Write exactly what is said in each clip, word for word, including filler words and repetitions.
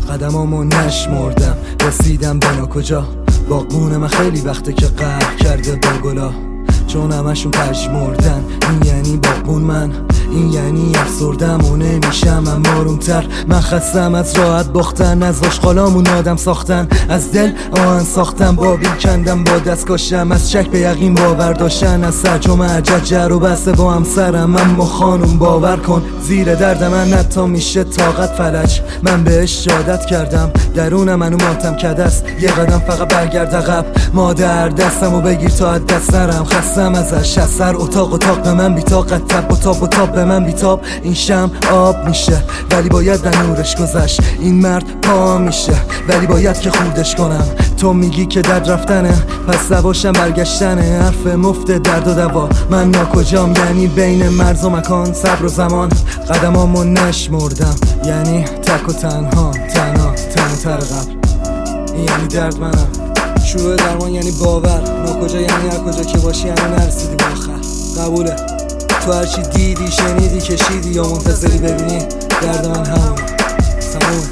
قدمامو نشمردم رسیدم به ناکجا. باغبون من خیلی وقته که قهر کرده با گلا، چون همشون پژمردن. این یعنی باغبون من، این یعنی افسردم و نمیشم اما رومتر. من خستم از راحت باختن، از آشغالامون آدم ساختن، از دل آهن ساختن، با بیل کندم با دست کاشتم، از شک به یقین باور داشتن، از سرجم عجج جر و بسته با همسرم. اما خانوم باور کن زیر درد من حتی میشه طاقت فلج. من بهش عادت کردم، درونم منو ماتم کده است. یه قدم فقط برگرد عقب، مادر دستمو بگیر تا از دست نرم. خستم ازش، از سر اتاق اتاق به من بیتاقت، تب و تاب و تاب به من بیتاب. این شم آب میشه ولی باید در نورش گذشت. این مرد پا میشه ولی باید که خوردش کنم. تو میگی که درد رفتنه، پس دواشم برگشتنه. حرف مفت درد و دوا، من ناکجام یعنی بین مرز و مکان، صبر و زمان. قدمامو نشمردم یعنی تک و تنها، تنها تنها تر قبل. این یعنی درد منم، شروع درمان یعنی باور. ناکجا یعنی هر کجا که باشی یعنی نرسیدی به آخر. قبوله تو هرچی دیدی شنیدی کشیدی یا منتظری ببینی، درد من همونه تمومه.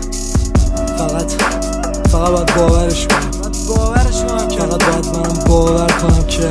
فقط فقط باید باورش کنم، باورش کنم فقط باید من باور کنم که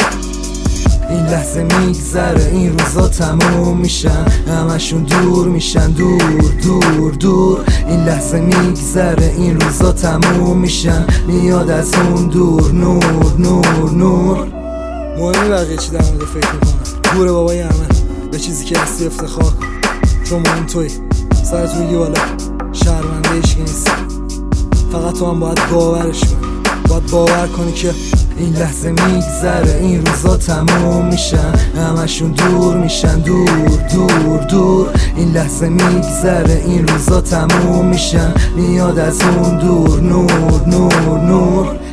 این لحظه میگذره، این روزا تموم میشن، همشون دور میشن، دور دور دور. این لحظه میگذره، این روزا تموم میشن، میاد از اون دور نور نور نور. مهمی بقیه چی در مورد فکر میکنم، گوره بابای همه به چیزی که هستی افتخار کن، چون مهم توی سرت روی بالا، شرمنده ایشکی نیستی. فقط تو هم باید باورش کنی، باید باور کنی که این لحظه میگذره، این روزا تموم میشن، همشون دور میشن، دور دور دور. این لحظه میگذره، این روزا تموم میشن، میاد از اون دور نور نور نور.